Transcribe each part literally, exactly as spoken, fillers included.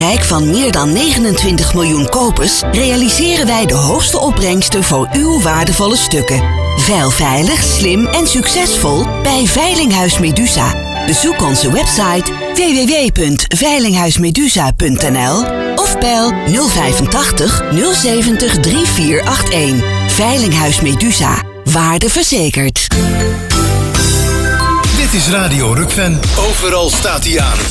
Rijk van meer dan negenentwintig miljoen kopers realiseren wij de hoogste opbrengsten voor uw waardevolle stukken. Veil veilig, slim en succesvol bij Veilinghuis Medusa. Bezoek onze website w w w punt veilinghuismedusa punt n l of bel nul vijfentachtig nul zeventig drie vier acht een. Veilinghuis Medusa. Waarde verzekerd. Dit is Radio Rukven. Overal staat hij aan.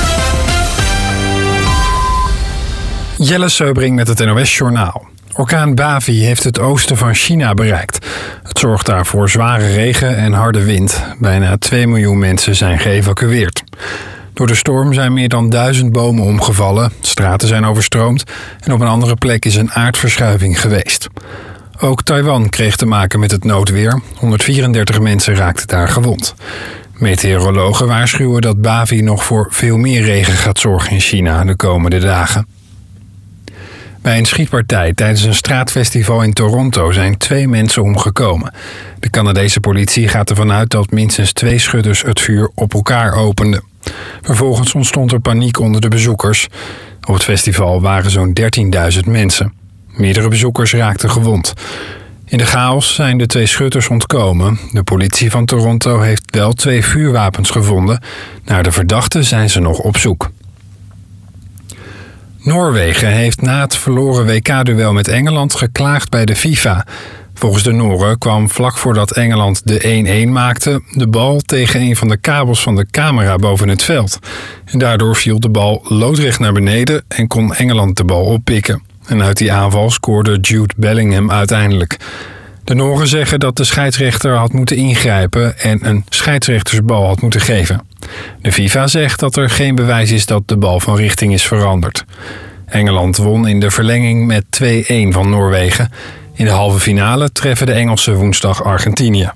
Jelle Seubring met het N O S-journaal. Orkaan Bavi heeft het oosten van China bereikt. Het zorgt daar voor zware regen en harde wind. Bijna twee miljoen mensen zijn geëvacueerd. Door de storm zijn meer dan duizend bomen omgevallen, straten zijn overstroomd en op een andere plek is een aardverschuiving geweest. Ook Taiwan kreeg te maken met het noodweer. honderdvierendertig mensen raakten daar gewond. Meteorologen waarschuwen dat Bavi nog voor veel meer regen gaat zorgen in China de komende dagen. Bij een schietpartij tijdens een straatfestival in Toronto zijn twee mensen omgekomen. De Canadese politie gaat ervan uit dat minstens twee schutters het vuur op elkaar openden. Vervolgens ontstond er paniek onder de bezoekers. Op het festival waren zo'n dertienduizend mensen. Meerdere bezoekers raakten gewond. In de chaos zijn de twee schutters ontkomen. De politie van Toronto heeft wel twee vuurwapens gevonden. Naar de verdachten zijn ze nog op zoek. Noorwegen heeft na het verloren W K-duel met Engeland geklaagd bij de FIFA. Volgens de Noren kwam vlak voordat Engeland de één-één maakte de bal tegen een van de kabels van de camera boven het veld. En daardoor viel de bal loodrecht naar beneden en kon Engeland de bal oppikken. En uit die aanval scoorde Jude Bellingham uiteindelijk. De Noren zeggen dat de scheidsrechter had moeten ingrijpen en een scheidsrechtersbal had moeten geven. De FIFA zegt dat er geen bewijs is dat de bal van richting is veranderd. Engeland won in de verlenging met twee-één van Noorwegen. In de halve finale treffen de Engelsen woensdag Argentinië.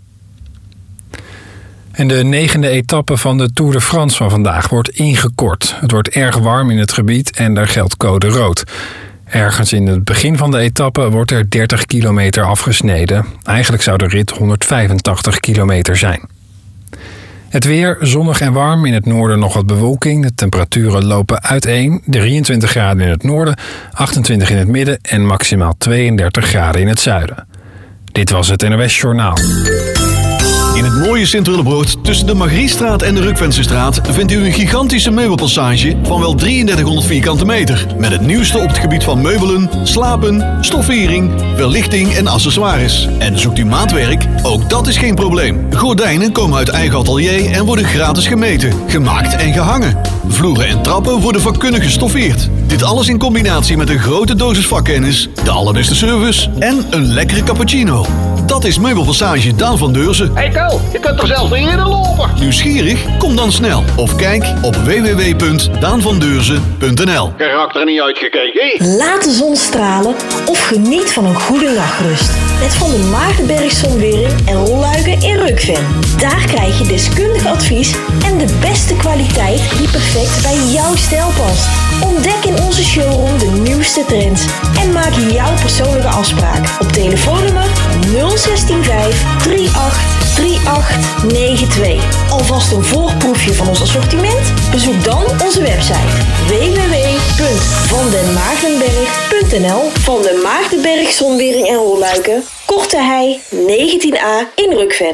En de negende etappe van de Tour de France van vandaag wordt ingekort. Het wordt erg warm in het gebied en daar geldt code rood. Ergens in het begin van de etappe wordt er dertig kilometer afgesneden. Eigenlijk zou de rit honderdvijfentachtig kilometer zijn. Het weer, zonnig en warm, in het noorden nog wat bewolking. De temperaturen lopen uiteen. drieëntwintig graden in het noorden, achtentwintig in het midden en maximaal tweeëndertig graden in het zuiden. Dit was het N O S Journaal. In het mooie Sint-Willebroord tussen de Margriestraat en de Rukvensenstraat vindt u een gigantische meubelpassage van wel drieëndertighonderd vierkante meter. Met het nieuwste op het gebied van meubelen, slapen, stoffering, verlichting en accessoires. En zoekt u maatwerk? Ook dat is geen probleem. Gordijnen komen uit eigen atelier en worden gratis gemeten, gemaakt en gehangen. Vloeren en trappen worden vakkundig gestoffeerd. Dit alles in combinatie met een grote dosis vakkennis, de allerbeste service en een lekkere cappuccino. Dat is Meubelpassage Daan van Deurzen. Hey Tel, je kunt er zelfs niet in lopen. Nieuwsgierig? Kom dan snel. Of kijk op w w w punt daan van deurzen punt n l. Geraakt er niet uitgekeken. Laat de zon stralen of geniet van een goede nachtrust. Met Van der Maartenberg Zonwering en Rolluiken in Rukven. Daar krijg je deskundig advies en de beste kwaliteit die perfect bij jouw stijl past. Ontdek in onze showroom de nieuwste trends en maak jouw persoonlijke afspraak op telefoonnummer nul zestien vijf drie acht drie acht negen twee. Alvast een voorproefje van ons assortiment? Bezoek dan onze website w w w punt van den maartenberg punt n l. Van den Maartenberg Zonwering en Rolluiken, Korte Hei negentien a in Rukven.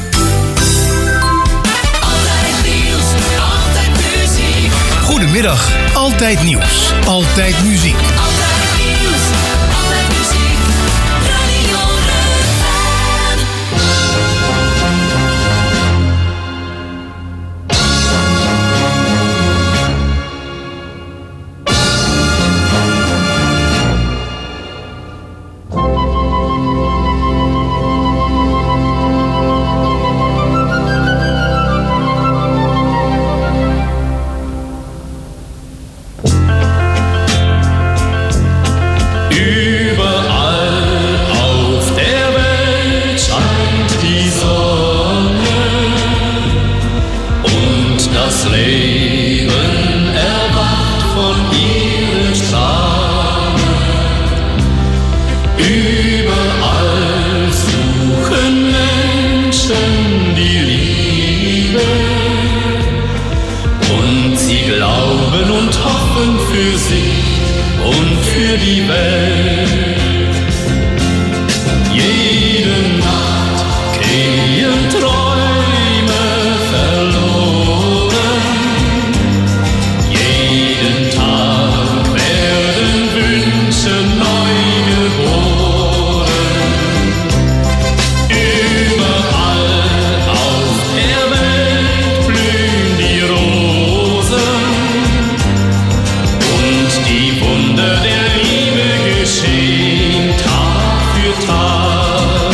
Goedemiddag, altijd nieuws, altijd muziek. Und sie glauben und hoffen für sich und für die Welt. Jede Nacht gehen Träume verloren. Jeden Tag werden Wünsche neu geboren. Überall auf der Welt blühen die Rosen und die Wunder der Liebe geschehen Tag für Tag.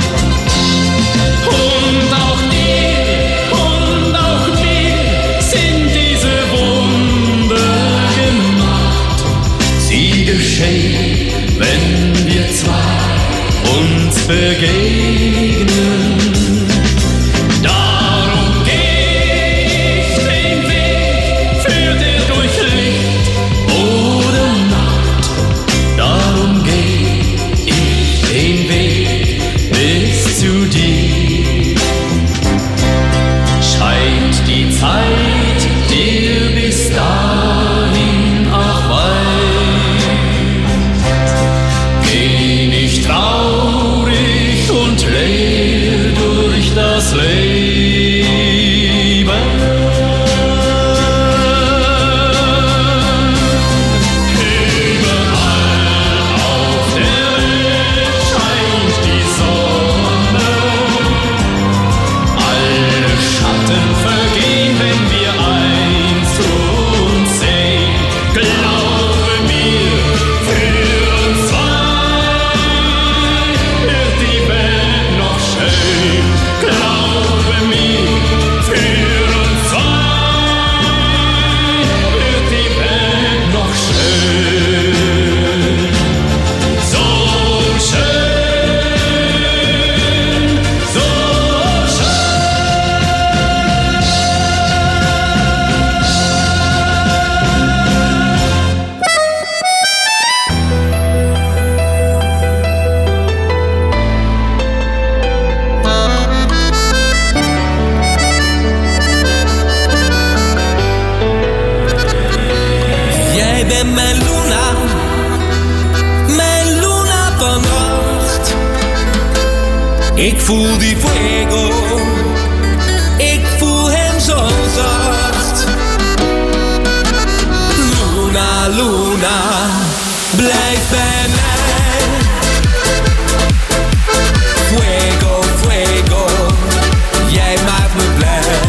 Und auch dir und auch mir sind diese Wunder gemacht. Sie geschehen, wenn wir zwei uns begegnen. Darum geh ich den Weg, führt er durch Licht oder Nacht. Darum geh ich den Weg bis zu dir. Scheint die Zeit dir bis dahin auch weit. Geh nicht traurig und leer durch das Leben. Überall auf der Welt scheint die Sonne. Alle Schatten vergehen, wenn wir eins zu uns sehen. Glaube mir, für uns zwei wird die Welt noch schön. Glaube mir, für uns zwei wird die Welt noch schön. So schön, so Jij bent mijn Luna, mijn Luna vannacht. Ik voel die fuego, ik voel hem zo zacht. Luna, Luna, blijf bij mij. Fuego, fuego, jij maakt me blij.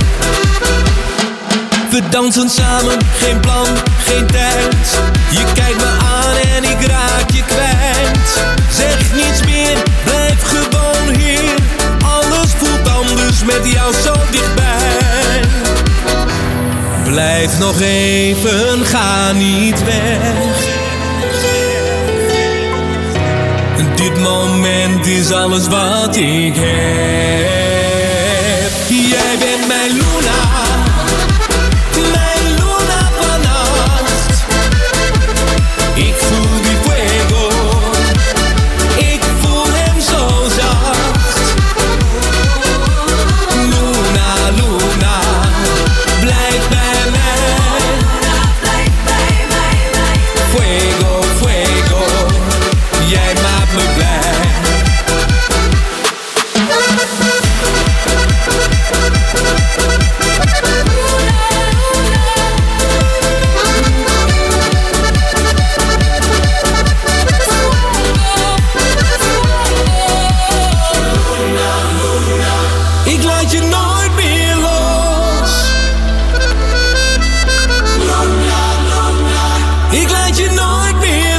We dansen samen, geen plan, geen tijd. Je kijkt me aan en ik raak je kwijt. Zeg niets meer, blijf gewoon hier. Alles voelt anders met jou zo dichtbij. Blijf nog even, ga niet weg. Dit moment is alles wat ik heb. Jij bent mijn Luna. Mijn Luna vannacht. Ik voel die fuego. Ik voel hem zo zacht. Luna, Luna, blijf bij mij. Fuego, fuego, jij maakt me blij. Ik laat je nooit meer los. Ik laat je nooit meer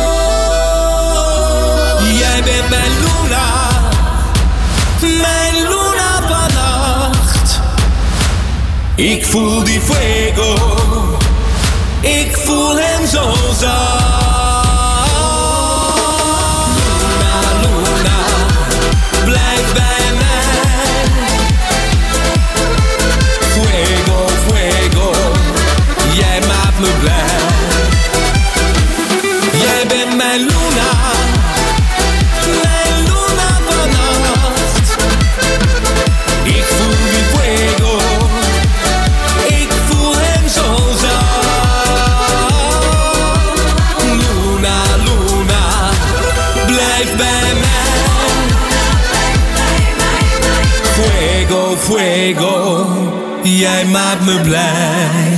los. Jij bent mijn Luna, mijn Luna vannacht. Ik voel die fuego, ik voel hem zo zacht. Luna, Luna, blijf bij mij. Fuego, fuego, jij maakt me blij. Jij bent mijn Luna, mijn Luna vannacht. Ik voel die fuego, ik voel hem zo zacht. fuego, jij maakt me blij.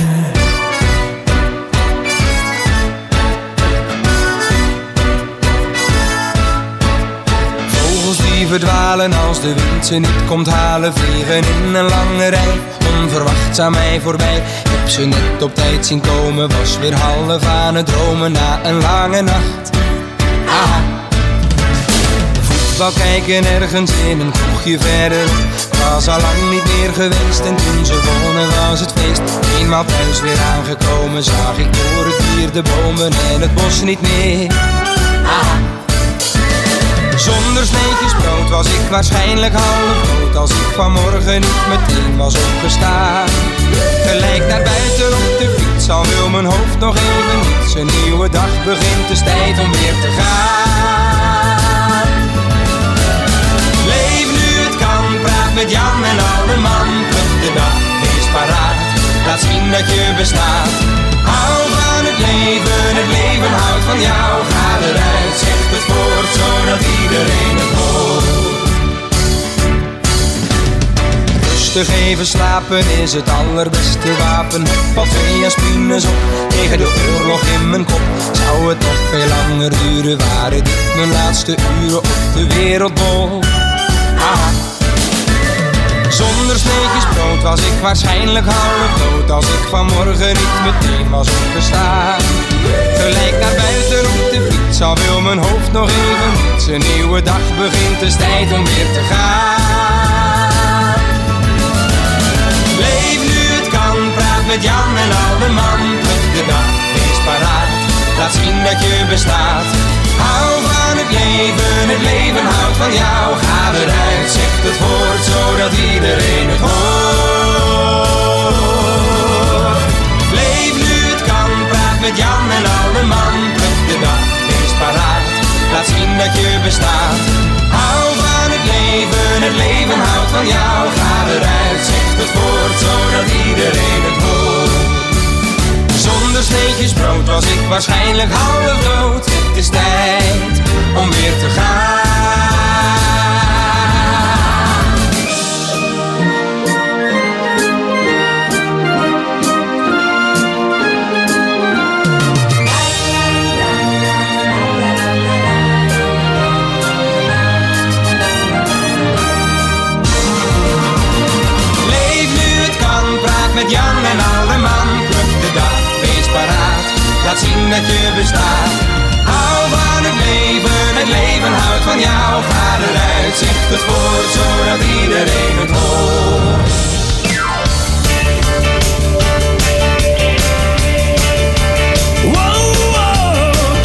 Vogels die verdwalen als de wind ze niet komt halen, vliegen in een lange rij, onverwachts aan mij voorbij. Ik heb ze net op tijd zien komen, was weer half aan het dromen na een lange nacht. Aha. Voetbal kijken ergens in een kroegje verder, was al lang niet meer geweest en toen ze wonnen was het feest. Eenmaal thuis weer aangekomen zag ik door het dier de bomen en het bos niet meer. Aha. Zonder sneetjes brood was ik waarschijnlijk half dood als ik vanmorgen niet meteen was opgestaan. Gelijk naar buiten op de fiets, al wil mijn hoofd nog even niets. Een nieuwe dag begint, het is tijd om weer te gaan. Leef nu het kan, praat met Jan en alle man. Pluk de dag, wees paraat, laat zien dat je bestaat. Hou van het leven, het leven houdt van jou. Ga eruit, zeg het voort, zodat iedereen het hoort. Rustig even slapen is het allerbeste wapen. Val twee aspines op, tegen de oorlog in mijn kop. Zou het nog veel langer duren, waren dit mijn laatste uren op de wereldbol. Aha. Zonder sneetjes brood was ik waarschijnlijk half dood als ik vanmorgen niet meteen was opgestaan. Gelijk naar buiten op de fiets, al wil mijn hoofd nog even niets. Een nieuwe dag begint, het is tijd om weer te gaan. Leef nu het kan, praat met Jan en alle man. Pluk de dag, wees paraat, laat zien dat je bestaat. Hou van het leven, het leven houdt van jou. Ga eruit, zeg het woord, zodat iedereen het hoort. Leef nu het kan, praat met Jan en alle man. Pluk de dag, wees paraat, laat zien dat je bestaat. Hou van het leven, het leven houdt van jou. Ga eruit, zeg het woord, zodat iedereen het hoort. Zonder sneetjes brood was ik waarschijnlijk half dood. Het is tijd om weer te gaan. Leef nu het kan, praat met Jan en alle man. Pluk de dag, wees paraat, laat zien dat je bestaat. Hou van het leven, het leven houdt van jou. Ga eruit, zeg het woord, zodat iedereen het hoort. Wow, wow.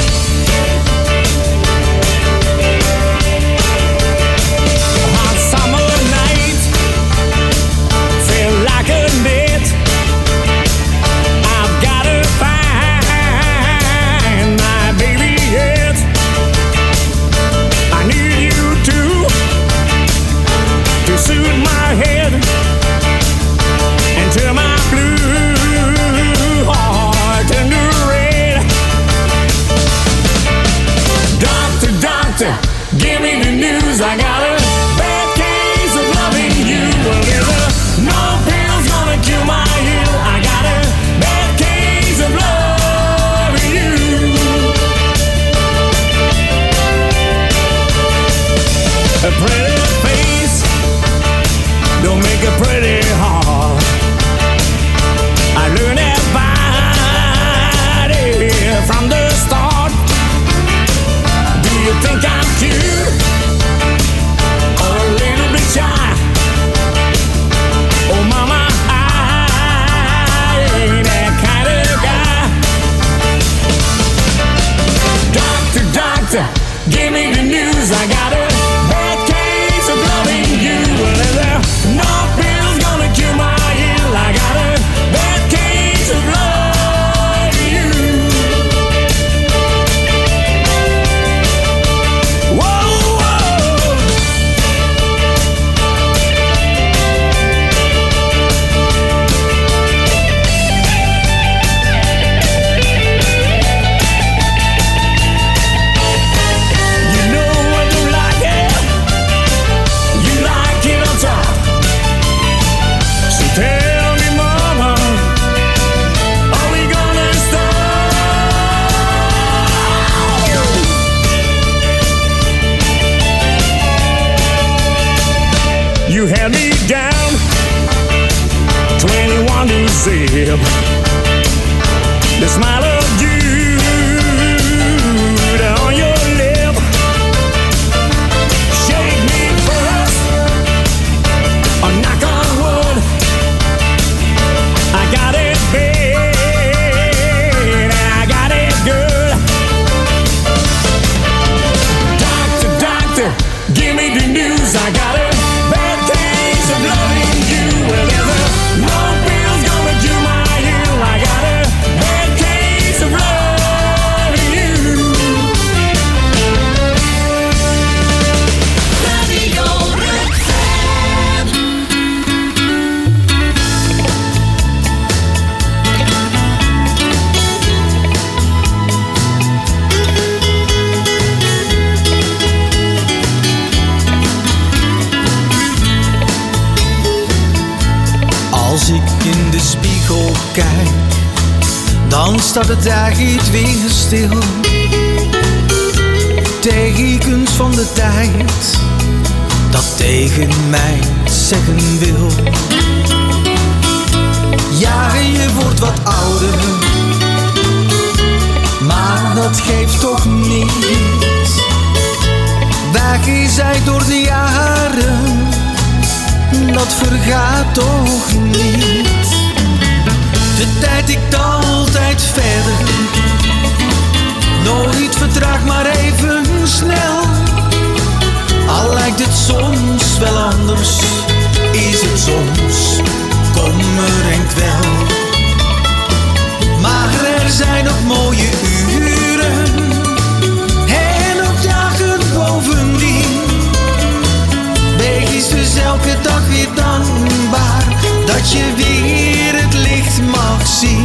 Hot summer night, feel like a net. I've gotta find my baby yet. I need you to to soothe my head and turn my blue heart into red. Doctor, doctor, give me the news. I got a bad case of loving you. Well, there's a no pills gonna cure my ill. I got a bad case of loving you. A pretty face don't make a pretty heart. I learned that body from the start. Do you think I'm cute or a little bit shy? Oh mama, I ain't that kind of guy. Doctor, doctor, give me the news. I got a bad case of loving you. Well, there's no pills gonna cure my ill. I got a bad case of loving you. Whoa, whoa. You know what you like. crib. The smile of Jude on your lip. Shake me first, or knock on wood. I got it bad, I got it good. Doctor, doctor, give me the news. I got a bad case of loving you. Well, there's a no pill's gonna do my ill. I got a bad case of loving you. Radio Rukven. Als ik in de spiegel kijk, dan staat het eigenlijk weer stil. Tekens van de tijd, dat tegen mij zeggen wil. Ja, je wordt wat ouder, maar dat geeft toch niets. Weggezaaid door de jaren, dat vergaat toch niet. De tijd tikt altijd verder, nooit vertraag maar even snel. Al lijkt het soms wel anders, is het soms kommer en kwel. Maar er zijn nog mooie uren en ook dagen bovendien. Wees dus elke dag weer dankbaar dat je weer het licht mag zien.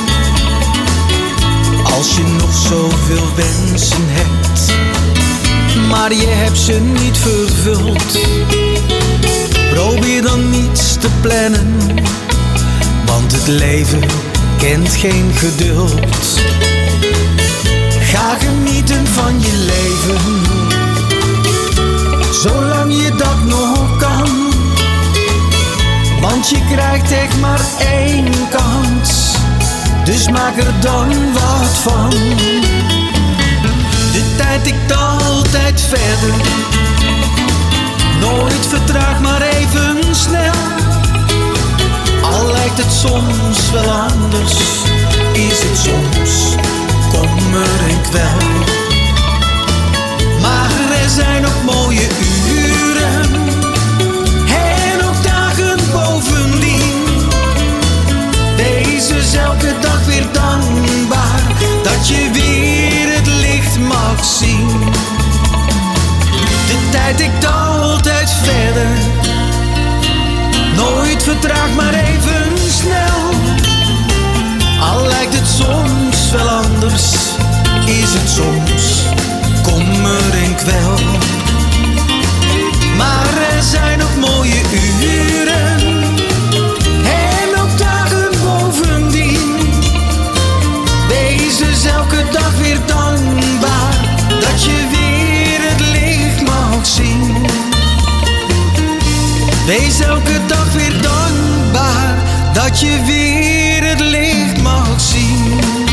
Als je nog zoveel wensen hebt, maar je hebt ze niet vervuld, probeer dan niets te plannen, want het leven kent geen geduld. Ga genieten van je leven, zolang je dat nog kan, want je krijgt echt maar één kans, dus maak er dan wat van. De tijd tikt altijd verder, nooit vertraag maar even snel. Al lijkt het soms wel anders, is het soms kommer en kwel. Maar er zijn ook mooie uren en ook dagen bovendien. Wees dus elke dag weer dankbaar dat je weer het licht mag zien. De tijd tikt altijd verder, nooit vertraag maar even snel. Al lijkt het soms wel anders, is het soms kommer en kwel. Maar er zijn ook mooie uren en ook dagen bovendien. Wees dus elke dag weer dankbaar dat je weer het licht mag zien. Wees elke dag weer dankbaar dat je weer het licht mag zien.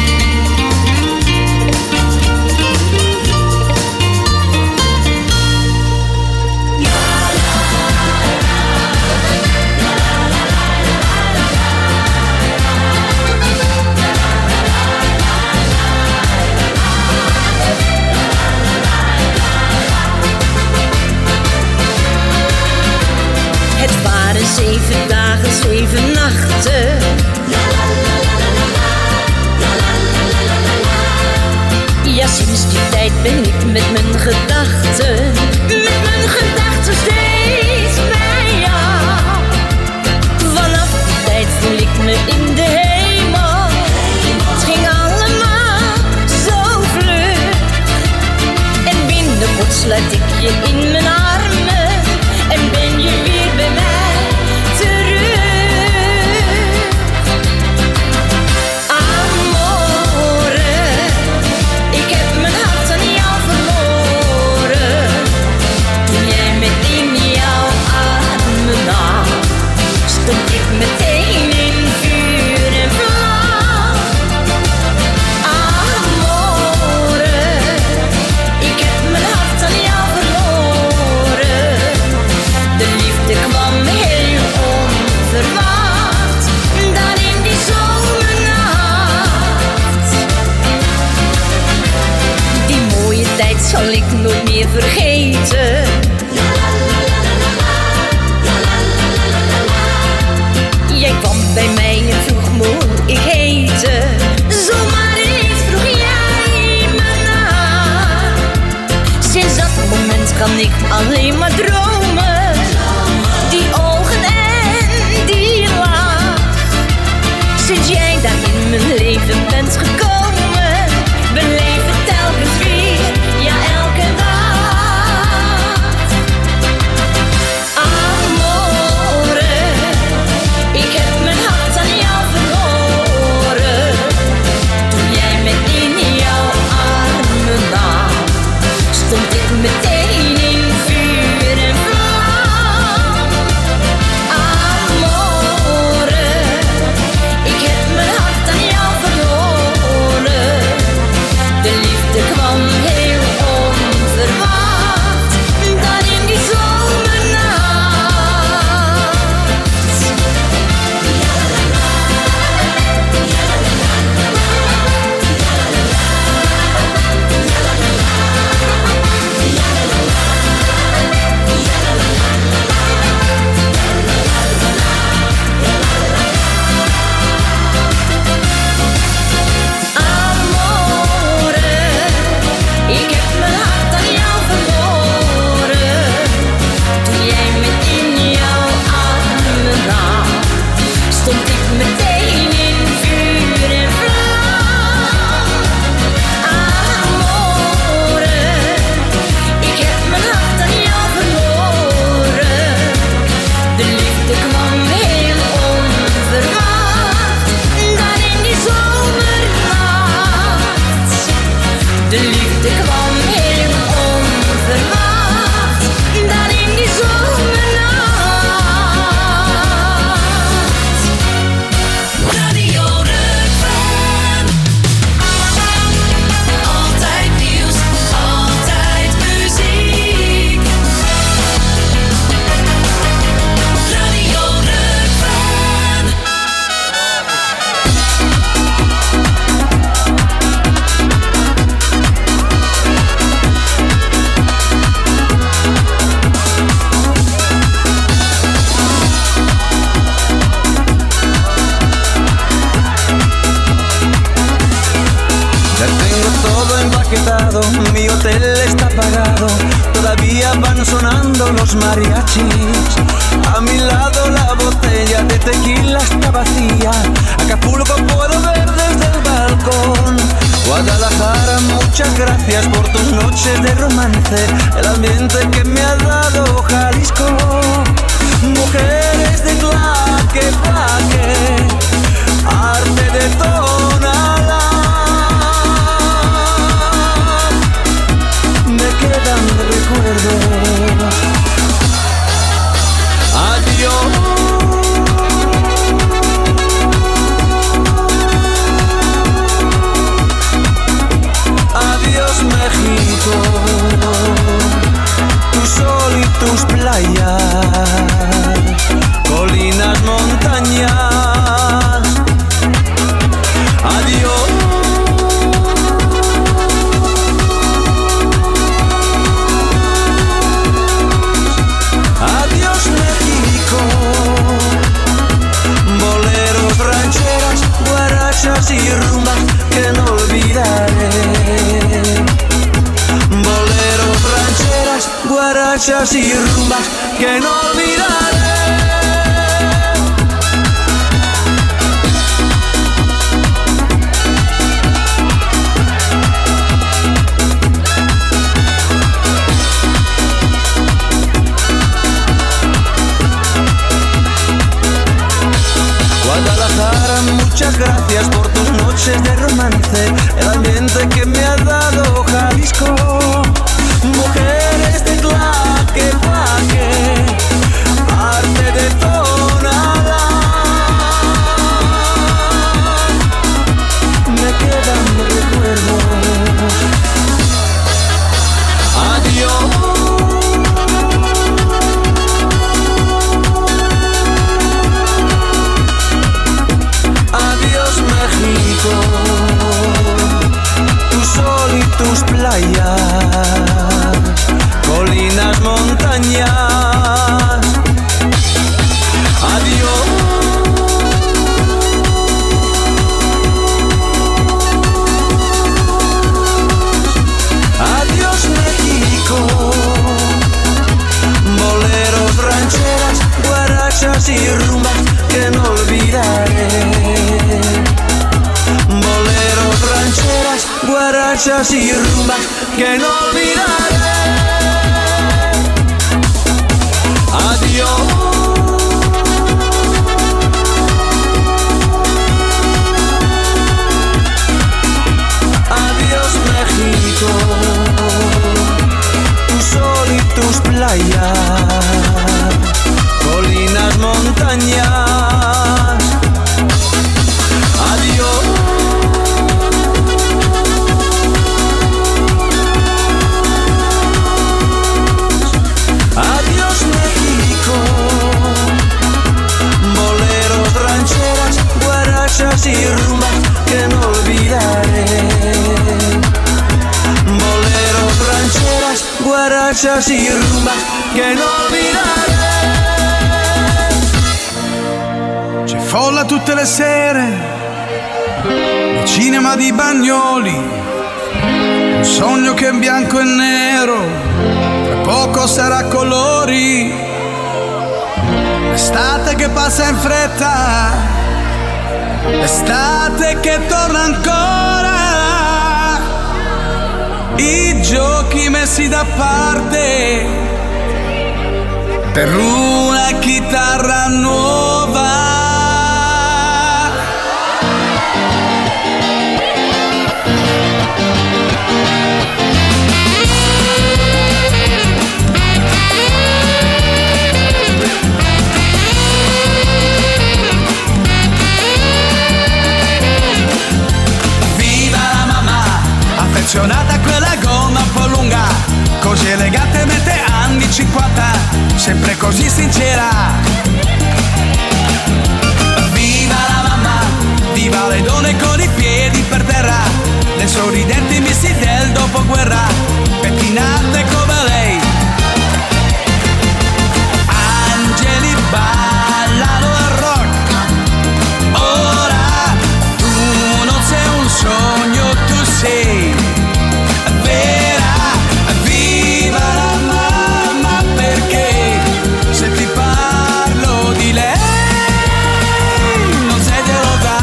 Het waren zeven dagen, zeven nachten. Ja, sinds die tijd ben ik met mijn gedachten, met mijn gedachten steeds bij jou. Vanaf die tijd voel ik me in de hemel. Het ging allemaal zo vlug. En binnenkort sluit ik je in mijn armen en ben je weer bij mij terug. Amore, ik heb mijn hart aan jou verloren. zal ik nooit meer vergeten. Jij kwam bij mij en vroeg me hoe ik heette. Zomaar eens vroeg jij me na. Sinds dat moment kan ik alleen maar dromen. Die ogen en die lach. Sinds jij daar in mijn leven bent gekomen, beleef het telkens weer, ja elke dag. Amore, ik heb mijn hart aan jou verloren. Toen jij me in jouw armen nam, stond ik meteen in vuur en vlam. Amore, ik heb mijn hart aan jou verloren. De liefde kwam heel onverwacht, dan in die zomernacht. Amore, ik heb mijn hart aan jou verloren. Toen jij me in jouw armen nam, stond ik meteen in vuur en vlam. Amore, ik heb mijn hart aan jou verloren. De liefde kwam heel onverwacht, dan in die zomernacht. De liefde kwam heel onverwacht, dan in die zomernacht. Radio Rukven. Altijd nieuws, altijd muziek. Radio Rukven. Ya tengo todo empaquetado, mi hotel está pagado, todavía van sonando los mariachis. A mi lado la botella de tequila está vacía, Acapulco puedo ver desde el balcón. Guadalajara, muchas gracias por tus noches de romance, el ambiente que me ha dado Jalisco. Mujeres de claque, claque, arte de tonalá. Me quedan recuerdos. Adiós. Adiós México, tu sol y tus playas, colinas, montañas. Adiós. Adiós México, boleros, rancheras, guarachas y rumbas que no olvidaré. Boleros, rancheras, guarachas y rumbas que no olvidaré. Guadalajara, muchas gracias por tus noches de romance, el ambiente que me ha dado Jalisco. Mujeres de claque, claque, guarachas y rumbas que no olvidaré. Adiós. Adiós México, tu sol y tus playas, colinas, montañas. Adiós. Adiós México, boleros, rancheras, guarachas y rumbas que no olvidaré. Boleros, rancheras, guarachas y rumbas che non olvidaré. C'è folla tutte le sere, il cinema di Bagnoli, un sogno che è bianco e nero, tra poco sarà colori, l'estate che passa in fretta, l'estate che torna ancora, i giochi messi da parte per una chitarra nuova. Affezionata a quella gonna un po' lunga, così elegantemente anni cinquanta, sempre così sincera. Viva la mamma, viva le donne con i piedi per terra, le sorridenti missi del dopoguerra, pettinate come lei. Angeli ballano al rock, ora tu non sei un sogno, tu sei vera. Viva la mamma, perché se ti parlo di lei non sei gelosa.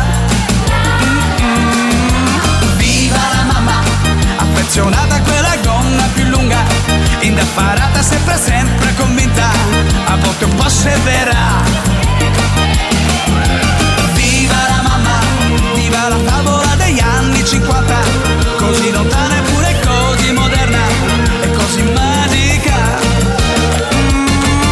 Mm-mm. Viva la mamma, affezionata a quella gonna più lunga, indaffarata, sempre sempre convinta, a volte un po' severa. Viva la mamma, viva la favola degli anni cinquanta, così lontana eppure così moderna e così magica. Mm.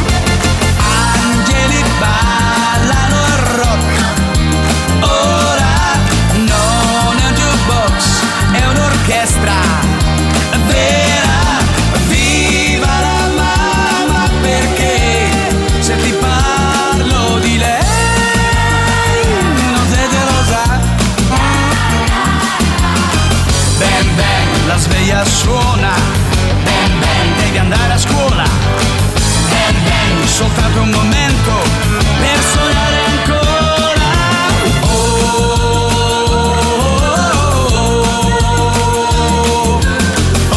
Angeli ballano il rock, ora non è un jukebox, è un'orchestra vera. Viva la mamma, perché se ti parlo di lei non sei gelosa. Ben ben, la sveglia suona, ben ben, devi andare a scuola, ben ben, soltanto un momento per sognare ancora. Oh, oh, oh,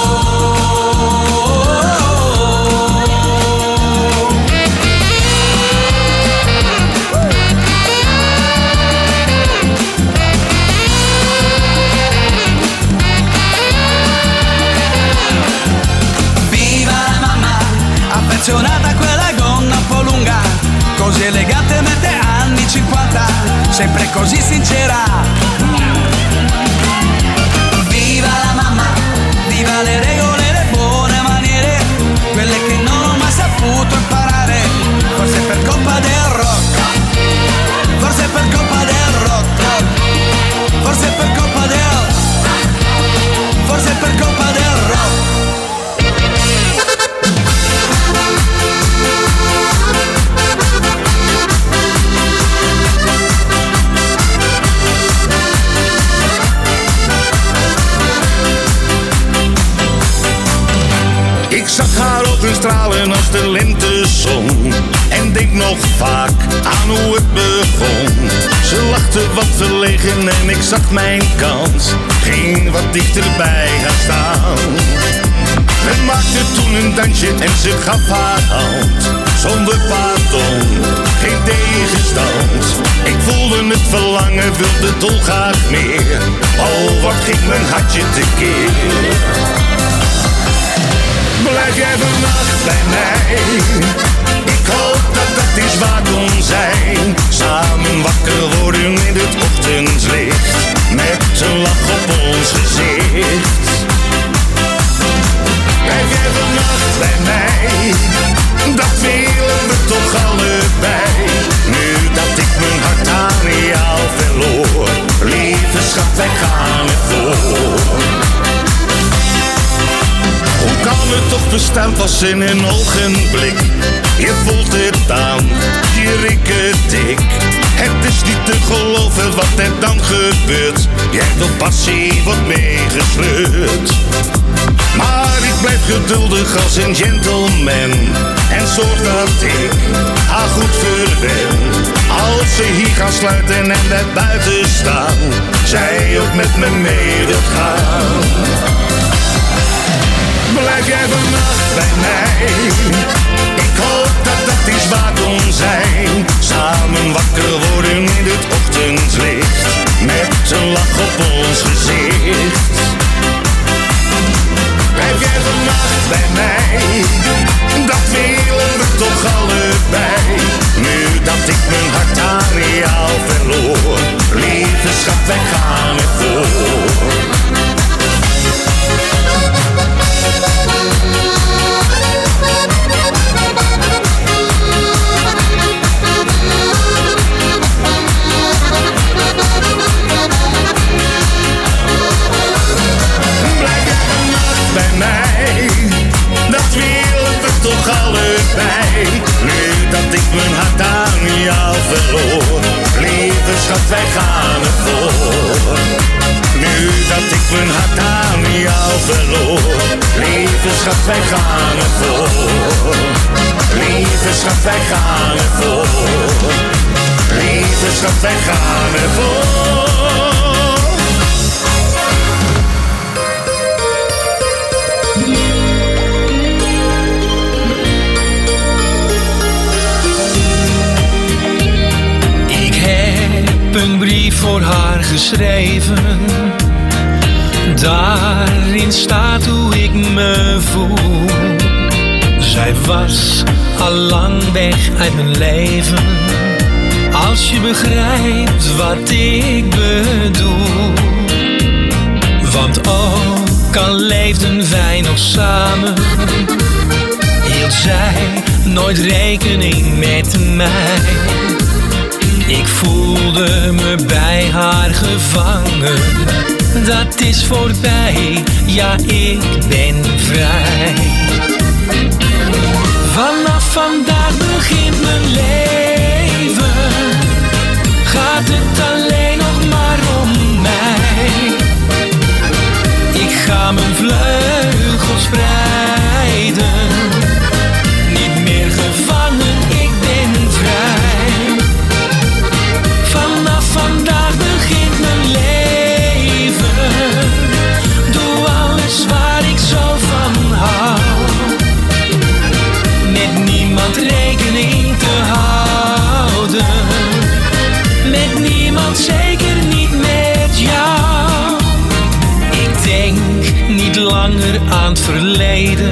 Viva la mamma, affezionata a quella gonna un po' lunga, così elegantemente anni cinquanta, sempre così sincera. Viva la mamma, viva le regole e le buone maniere, quelle che non ho mai saputo imparare, forse per colpa del rock, forse per colpa del rock, forse per colpa del, forse per colpa del rock. Ik zag haar ogen stralen als de lentezon en denk nog vaak aan hoe het begon. Ze lachte wat verlegen en ik zag mijn kans, ging wat dichterbij haar staan. We maakten toen een dansje en ze gaf haar hand. Zonder pardon, geen tegenstand. Ik voelde het verlangen, wilde dolgraag meer. Oh, wat ging mijn hartje tekeer. Blijf jij vannacht bij mij? Ik hoop dat dat is waar we om zijn. Samen wakker worden in het ochtendlicht. Met een lach op ons gezicht. Blijf jij vannacht bij mij? Dat willen we toch allebei. Nu dat ik mijn hart aan jou verloor. Lieve schat, wij gaan ervoor. Hoe kan het toch bestaan pas in een ogenblik? Je voelt het aan, je riekt dik. Het is niet te geloven wat er dan gebeurt. Jij door passie wordt meegesleurd. Maar ik blijf geduldig als een gentleman. En zorg dat ik haar goed verwen. Als ze hier gaan sluiten en bij buiten staan, zij ook met me mee wilt gaan. Blijf jij vannacht bij mij? Ik hoop dat dat is waar we om zijn. Samen wakker worden in het ochtendlicht. Met een lach op ons gezicht. Blijf jij vannacht bij mij? Dat willen we toch allebei. Nu dat ik mijn hart aan jou verloor. Lieve schat, wij gaan ervoor. Bij mij, dat willen we toch allebei. Nu dat ik mijn hart aan jou verloor. Lieve schat, wij gaan ervoor. Nu dat ik mijn hart aan jou verloor. Lieve schat, wij gaan ervoor. Lieve schat, wij gaan ervoor. Lieve schat, wij gaan ervoor. Een brief voor haar geschreven. Daarin staat hoe ik me voel. Zij was al lang weg uit mijn leven. Als je begrijpt wat ik bedoel. Want ook al leefden wij nog samen, hield zij nooit rekening met mij. Ik voelde me bij haar gevangen. Dat is voorbij, ja, ik ben vrij. Vanaf vandaag begint mijn leven. Gaat het alleen nog maar om mij. Ik ga mijn vleugels spreiden. Niet meer gevangen, ik ben vrij. Vandaag begint mijn leven. Doe alles waar ik zo van hou. Met niemand rekening te houden. Met niemand, zeker niet met jou. Ik denk niet langer aan het verleden.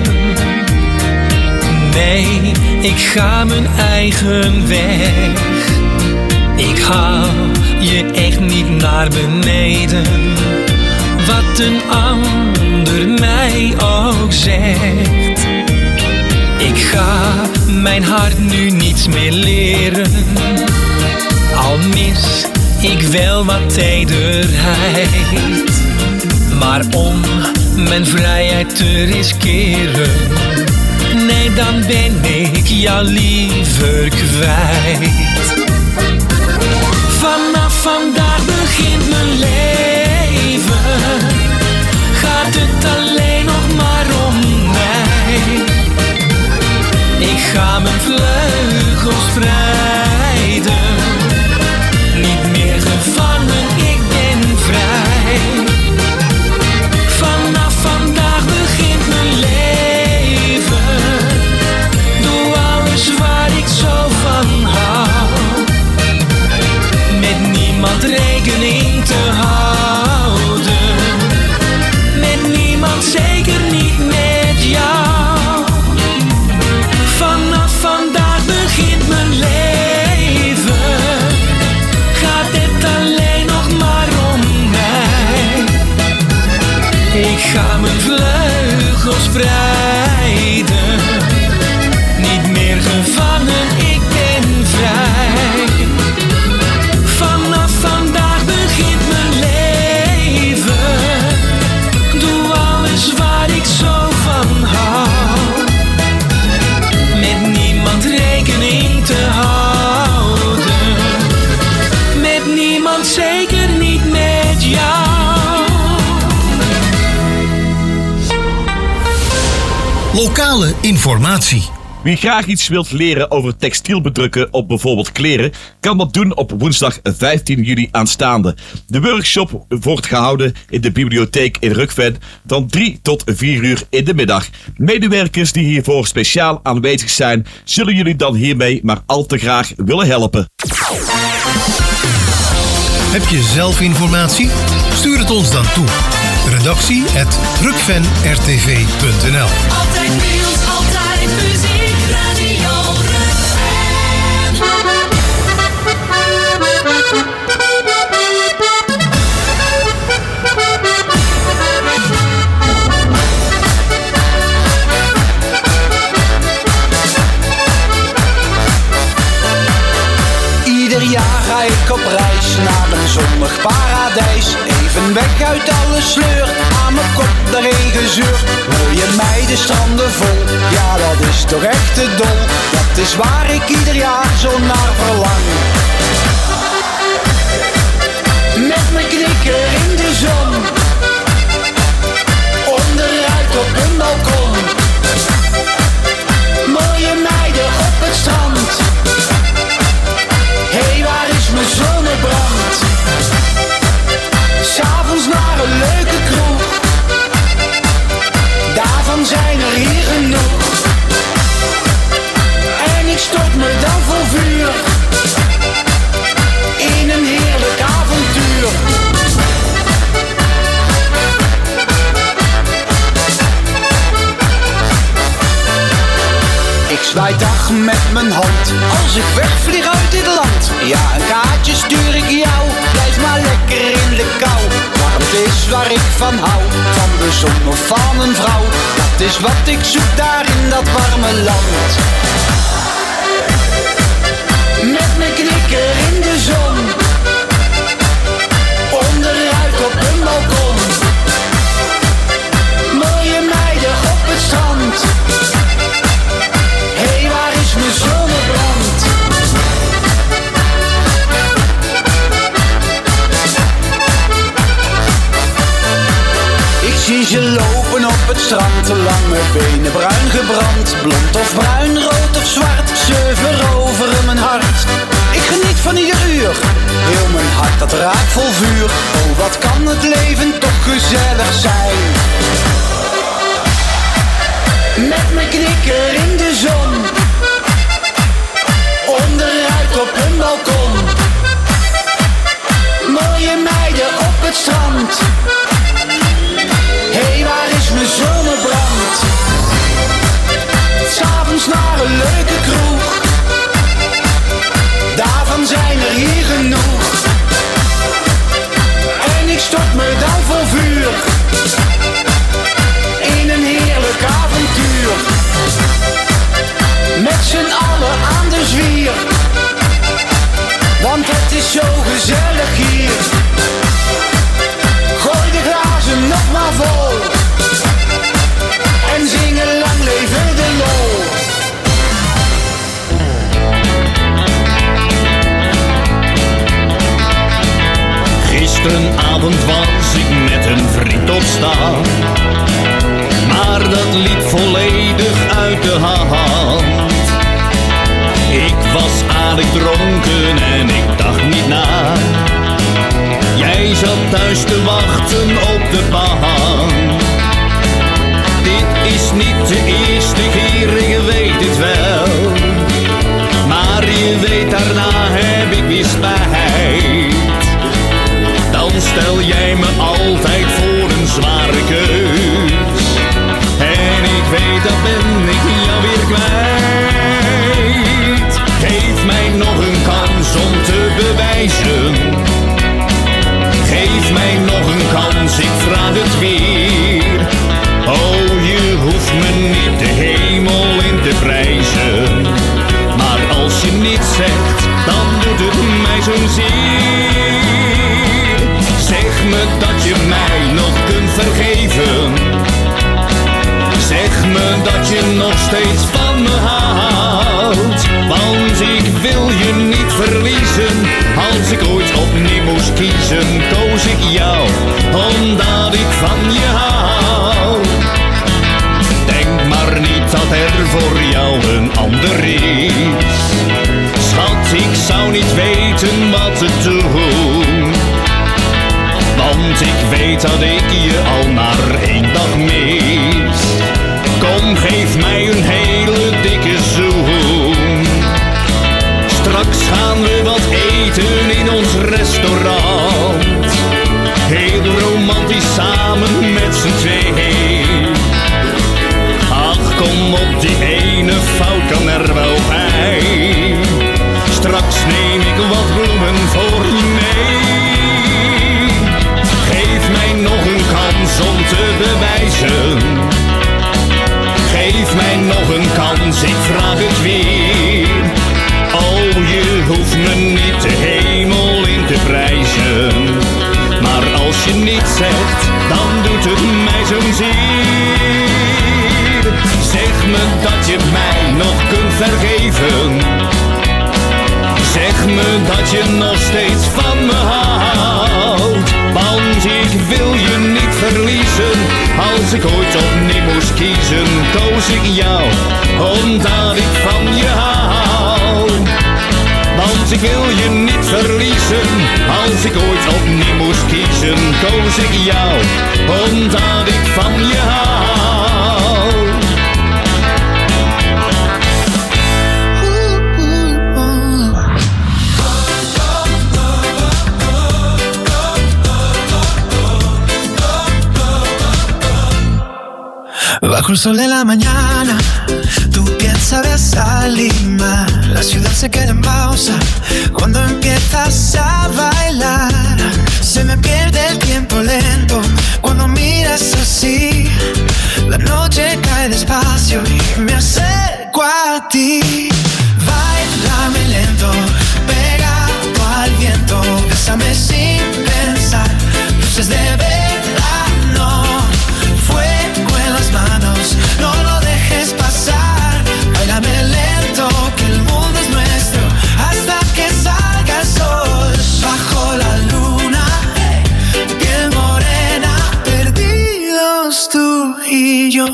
Nee, ik ga mijn eigen weg. Ik haal je echt niet naar beneden. Wat een ander mij ook zegt. Ik ga mijn hart nu niets meer leren. Al mis ik wel wat tederheid. Maar om mijn vrijheid te riskeren, nee, dan ben ik jou liever kwijt. Vanaf vandaag begint mijn leven. Gaat het alleen nog maar om mij. Ik ga mijn vleugels spreiden. Niet meer gevangen, ik ben vrij. Vanaf vandaag begint mijn leven. Ik ga mijn vleugels spreiden. Niet meer gevangen, ik ben vrij. Vanaf vandaag begint mijn leven. Doe alles waar ik zo van hou. Met niemand rekening te houden. Met niemand, zeker niet met jou. Lokale informatie. Wie graag iets wilt leren over textiel bedrukken op bijvoorbeeld kleren, kan dat doen op woensdag vijftien juli aanstaande. De workshop wordt gehouden in de bibliotheek in Rukven van drie tot vier uur in de middag. Medewerkers die hiervoor speciaal aanwezig zijn, zullen jullie dan hiermee maar al te graag willen helpen. Heb je zelf informatie? Stuur het ons dan toe. Redactie at rukven r t v punt n l. Altijd nieuws, altijd muziek, Radio Ieder jaar ga ik op reis naar een zonnig paradijs. Even weg uit alle sleur, aan mijn kop de regenzeur. Mooie meiden, stranden vol, ja dat is toch echt te dol. Dat is waar ik ieder jaar zo naar verlang. Met mijn knikker in de zon, onderuit op een balkon. Mooie meiden op het strand. Hé, waar is mijn zonnebrand? S'avonds naar een leuke kroeg. Daarvan zijn er hier genoeg. En ik stort me dan vol vuur in een heerlijk avontuur. Ik zwaai dag met mijn hand als ik wegvlieg uit dit land. Ja, een kaartje stuur ik jou, blijf maar lekker in de kou. Maar het is waar ik van hou, van de zon of van een vrouw. Dat is wat ik zoek daar in dat warme land. Met mijn knikker in de zon, onderuit op een balkon. Mooie meiden op het strand. Hé, waar is mijn zonnebrand? Ik zie ze lopen op het strand, lange benen bruin gebrand. Blond of bruin, rood of zwart, ze veroveren mijn hart. Ik geniet van ieder uur, heel mijn hart dat raakt vol vuur. Oh, wat kan het leven toch gezellig zijn. Met mijn knikker in de zon, onderuit op een balkon. Mooie meiden op het strand. Hé, waar is mijn zonnebrand? S'avonds naar een leuke kroeg. Daarvan zijn er hier genoeg. En ik stort me dan vol vuur in een heerlijk avontuur. Met z'n allen aan de zwier, want het is zo gezellig hier. Gooi de glazen nog maar vol en zingen lang leven de lol. Gisteravond was ik met een vriend op stap, maar dat liep volledig uit de hand. Ik was aardig dronken en ik dacht niet na. Jij zat thuis te wachten op de bank. Dit is niet de eerste keer, je weet het wel. Maar je weet, daarna heb ik weer spijt. Dan stel jij me altijd voor een zware keus. En ik weet, dat ben ik jou weer kwijt. Geef mij nog een kans om te bewijzen. Geef mij nog een kans, ik vraag het weer. steeds van me houdt. Want ik wil je niet verliezen. Als ik ooit opnieuw moest kiezen, koos ik jou, omdat ik van je hou. Denk maar niet dat er voor jou een ander is. Schat, ik zou niet weten wat te doen. Want ik weet dat ik je al maar één dag mis. Kom, geef mij een hele dikke zoen. Straks gaan we wat eten in ons restaurant. Heel romantisch samen met z'n tweeën. Ach, kom op, die ene fout kan er wel bij. Straks neem ik wat bloemen voor je mee. Geef mij nog een kans om te bewijzen. Geef mij nog een kans, ik vraag het weer. Oh, je hoeft me niet de hemel in te prijzen. Maar als je niets zegt, dan doet het mij zo'n zeer. Zeg me dat je mij nog kunt vergeven. Zeg me dat je nog steeds van me houdt. Want ik wil je niet verliezen. Als ik ooit opnieuw moest kiezen, koos ik jou, omdat ik van je hou. Want ik wil je niet verliezen. Als ik ooit opnieuw moest kiezen, koos ik jou, omdat ik van je hou. Bajo el sol de la mañana, tu piel sabe a sal y mar. La ciudad se queda en pausa cuando empiezas a bailar. Se me pierde el tiempo lento cuando miras así. La noche cae despacio y me acerco a ti. Báilame lento, pegado al viento. Bésame sin pensar, luces de verano. Fuego en las manos, no lo dejes pasar. Báilame lento, que el mundo es nuestro, hasta que salga el sol. Bajo la luna, piel morena, perdidos tú y yo.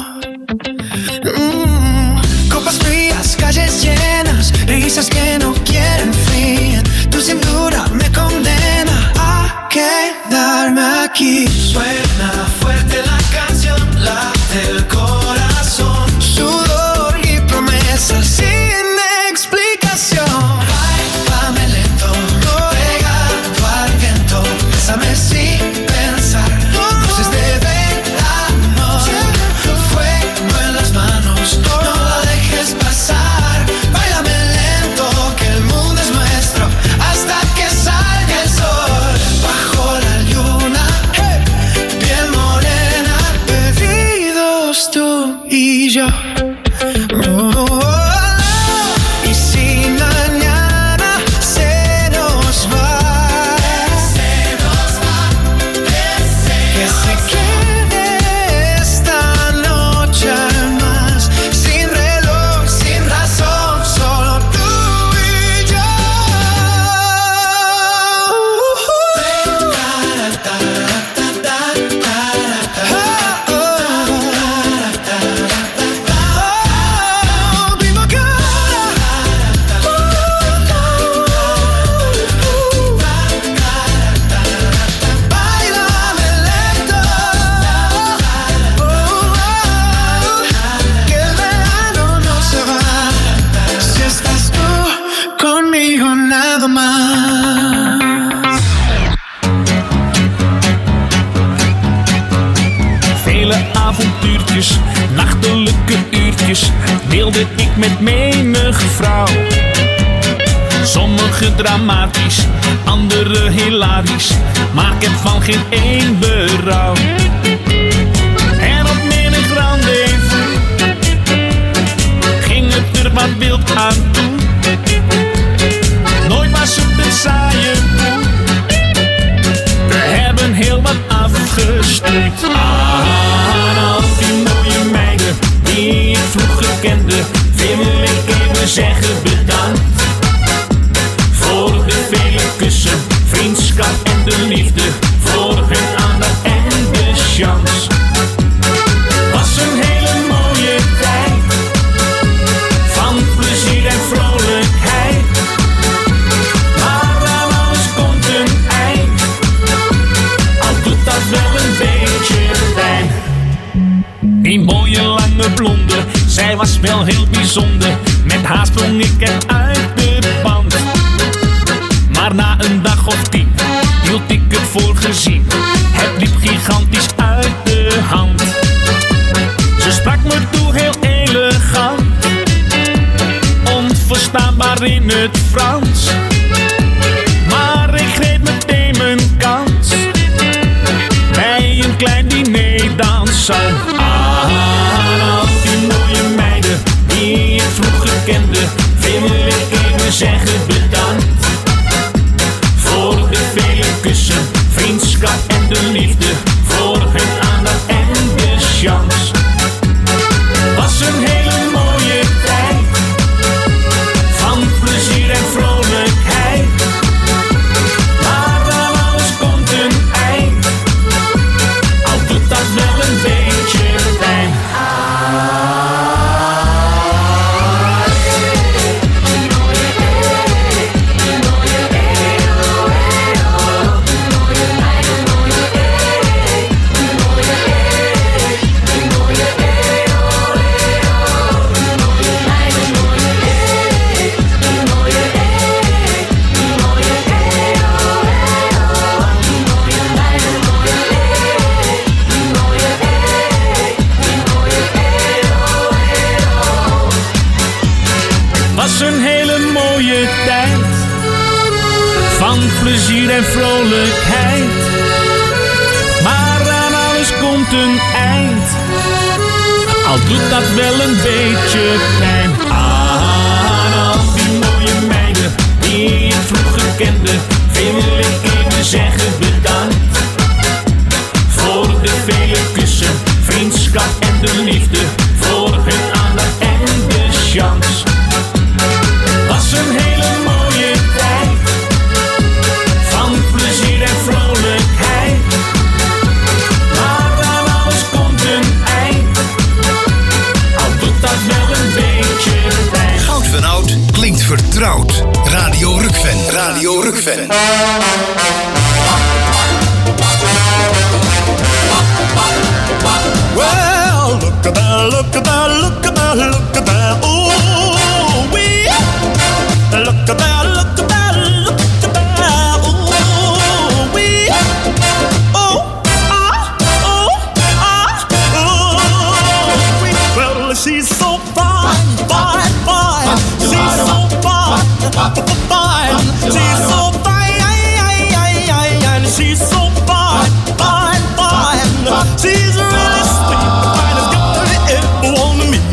Mm, copas frías, calles llenas, risas que no quieren fin. Tu cintura me condena a quedarme aquí. Suena fuerte la canción, late el corazón, sudor y promesas sin explicación. Báilame lento, pegado al viento. Bésame sin pensar, luces de verano. Fuego en las manos, no la dejes pasar. Báilame lento, que el mundo es nuestro, hasta que salga el sol. Bajo la luna, piel morena, perdidos tú y yo. Oh, y si mañana se nos va, se nos va, que se quede esta noche más, sin reloj, sin razón, solo tú y yo. Conmigo nada más. Vele avontuurtjes, nachtelijke uurtjes, deelde ik met menige vrouw. Sommige dramatisch, andere hilarisch, maar ik heb van geen één berouw. En op menig rendezvous ging het er wat wild aan toe. Nooit was het een saaie boel. We hebben heel wat afgestuurd. Ah, al die mooie meiden die ik vroeger kende. Die mooie lange blonde, zij was wel heel bijzonder. Met haar sprong ik er uit de band. Maar na een dag of tien hield ik het voor gezien. Het liep gigantisch uit de hand. Ze sprak me toe heel elegant, onverstaanbaar in het Frans. Maar ik greep meteen mijn kans bij een klein dinerdans. Aan al die mooie meiden die ik vroeger kende, wil ik even zeggen bedankt voor de vele kussen, vriendschap en de liefde, voor hun aandacht en de chance. Was een hele mooie tijd van plezier en vrolijkheid. Maar aan alles komt een eind, al doet dat wel een beetje pijn. Was een hele mooie tijd van plezier en vrolijkheid. Maar aan alles komt een eind, al doet dat wel een beetje pijn. Aan al die mooie meiden die ik vroeger kende, wil ik even zeggen bedankt voor de vele kussen, vriendschap en de liefde, voor hun aandacht en de chance. Was een hele mooie tijd van plezier en vrolijkheid. Maar aan alles komt een eind, al doet dat wel een beetje pijn. Goud van oud klinkt vertrouwd. Radio Rukven. Radio Rukven. Well, look at that, look at that, look at that, look at that. Ooh, we look at that, look at that, look at that. Ooh, we oh ah oh ah oh we. Well, she's so fine, fine, fine. She's so fine, fine. She's so fine, and she's so fine, fine, fine. She's really sweet, the finest girl you ever wanna meet.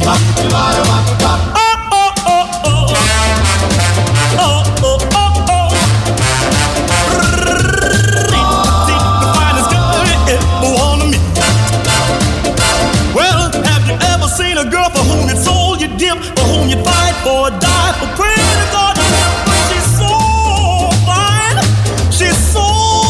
A girl for whom it's all you dim, for whom you fight for a die, for pray to God to help her. She's so fine, she's so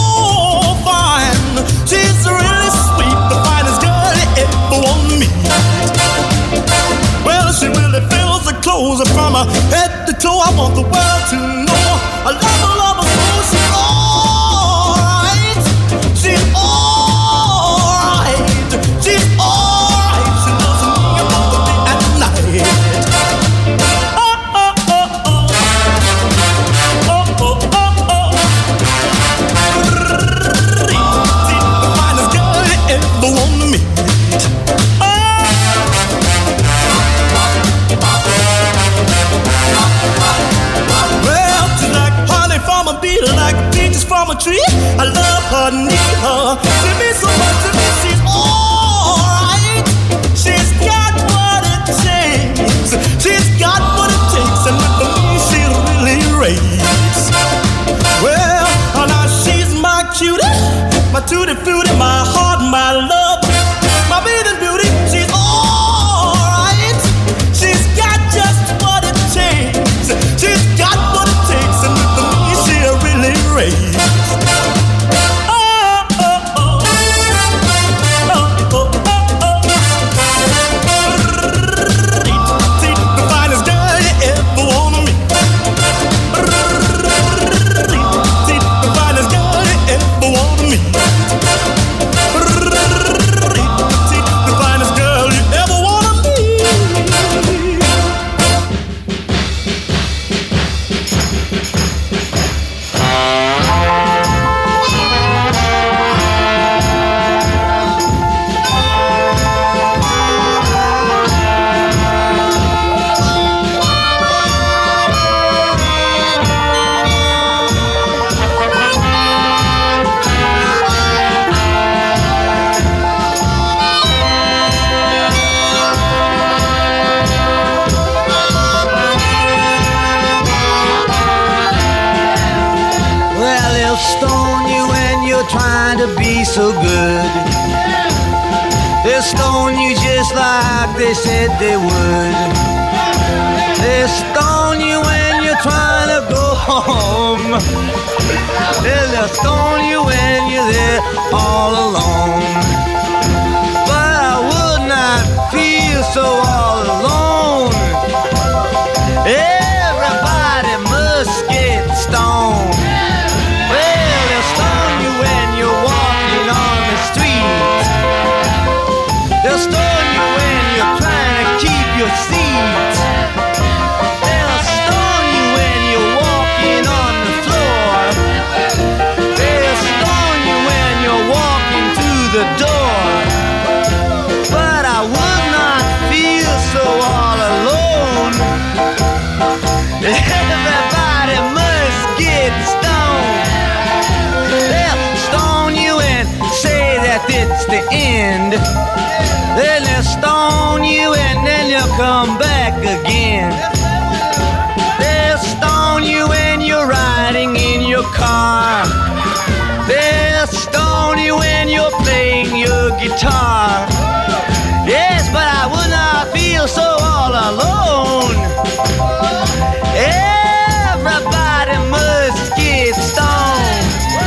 fine, she's really sweet, the finest girl you ever want to meet. Well, she really fills the clothes from her head to toe. I want the world to know I love her, love her so. She's alright, she's alright, she's alright. Well, she's like honey trying to be so good. They'll stone you just like they said they would. They'll stone you when you're trying to go home. They'll stone you when you're there all alone. But I would not feel so all alone. Everybody must get stoned. Well, they'll stone you when you're walking on the street. They'll stone you when you're trying to keep your seat. They'll stone you when you're walking on the floor. They'll stone you when you're walking through the door. But I would not feel so all alone. Everybody must get stoned. They'll stone you and say that it's the end. Then they'll stone you and then you'll come back again. They'll stone you when you're riding in your car. They'll stone you when you're playing your guitar. Yes, but I would not feel so all alone. Everybody must get stoned.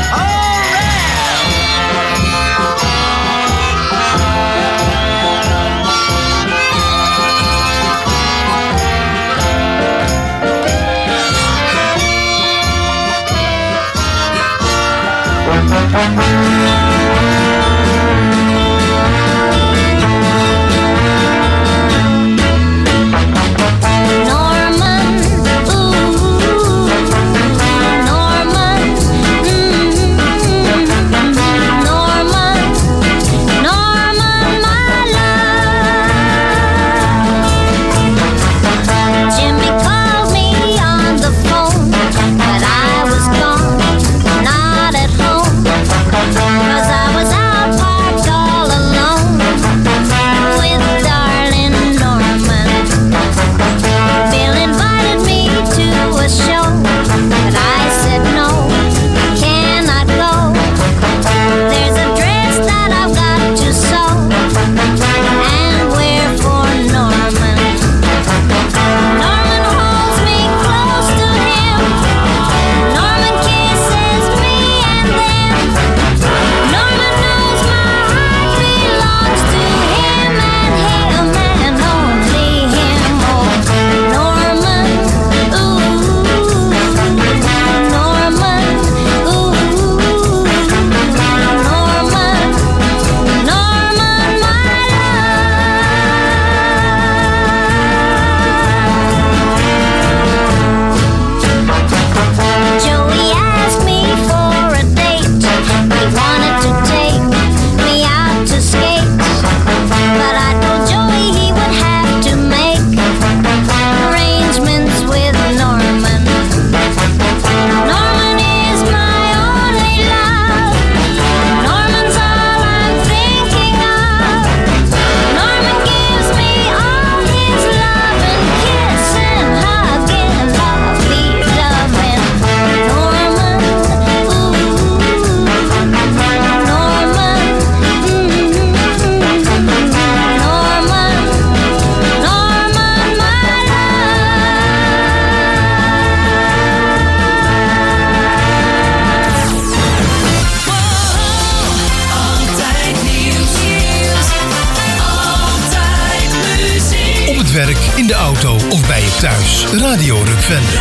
in de auto of bij je thuis. Radio Rukvende.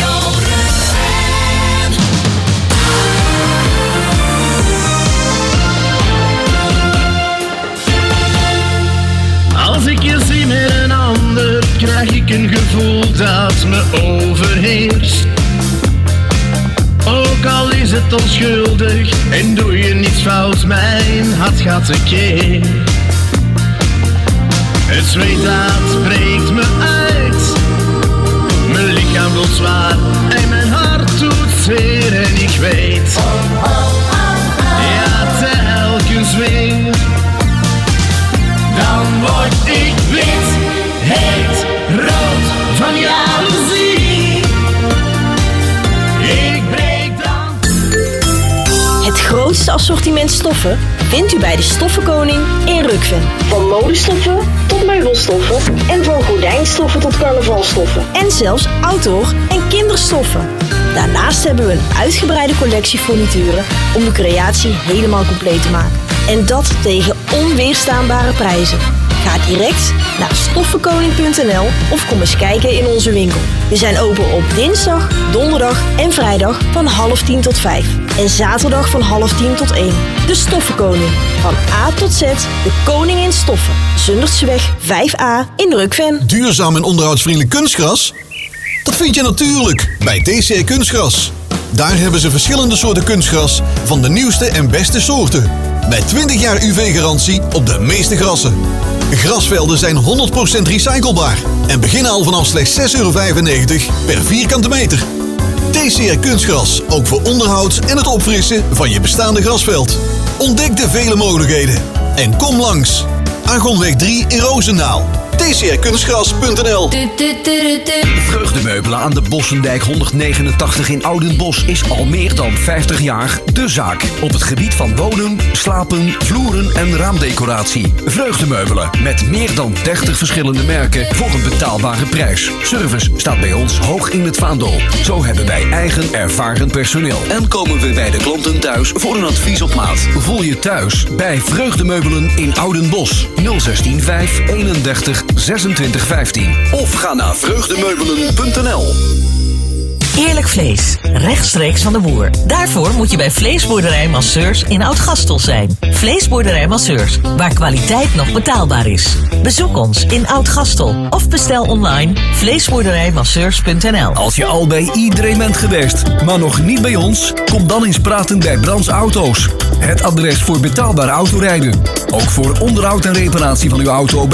Als ik je zie met een ander, krijg ik een gevoel dat me overheerst. Ook al is het onschuldig en doe je niets fout, mijn hart gaat tekeer. Het zweet dat breekt me uit, mijn lichaam wordt zwaar en mijn hart doet zeer. En ik weet, ja telkens weer, dan word ik wit, heet, rood van jaloezie. Ik breek dan. Het grootste beste assortiment stoffen vindt u bij de Stoffenkoning in Rukven. Van modestoffen tot meubelstoffen en van gordijnstoffen tot carnavalstoffen. En zelfs outdoor en kinderstoffen. Daarnaast hebben we een uitgebreide collectie furnituren om uw creatie helemaal compleet te maken. En dat tegen onweerstaanbare prijzen. Ga direct naar stoffenkoning punt n l of kom eens kijken in onze winkel. We zijn open op dinsdag, donderdag en vrijdag van half tien tot vijf. En zaterdag van half tien tot één. De Stoffenkoning. Van A tot Z, de koning in stoffen. Zundertseweg vijf a in Rukven. Duurzaam en onderhoudsvriendelijk kunstgras? Dat vind je natuurlijk bij T C R Kunstgras. Daar hebben ze verschillende soorten kunstgras van de nieuwste en beste soorten. Met twintig jaar U V-garantie op de meeste grassen. Grasvelden zijn honderd procent recyclebaar en beginnen al vanaf slechts zes euro vijfennegentig per vierkante meter. T C R Kunstgras, ook voor onderhoud en het opfrissen van je bestaande grasveld. Ontdek de vele mogelijkheden en kom langs. Argonweg drie in Roosendaal. T C R kunstgras punt n l. Vreugdemeubelen aan de Bossendijk honderdnegenentachtig in Oudenbosch is al meer dan vijftig jaar de zaak. Op het gebied van wonen, slapen, vloeren en raamdecoratie. Vreugdemeubelen met meer dan dertig verschillende merken voor een betaalbare prijs. Service staat bij ons hoog in het vaandel. Zo hebben wij eigen ervaren personeel. En komen we bij de klanten thuis voor een advies op maat. Voel je thuis bij Vreugdemeubelen in Oudenbosch. nul zestien vijf eenendertig zesentwintig vijftien. Of ga naar vreugdemeubelen punt n l. Eerlijk vlees, rechtstreeks van de boer. Daarvoor moet je bij Vleesboerderij Masseurs in Oud-Gastel zijn. Vleesboerderij Masseurs, waar kwaliteit nog betaalbaar is. Bezoek ons in Oud-Gastel of bestel online vleesboerderijmasseurs punt n l. Als je al bij iedereen bent geweest, maar nog niet bij ons, kom dan eens praten bij Brands Auto's. Het adres voor betaalbaar autorijden. Ook voor onderhoud en reparatie van uw auto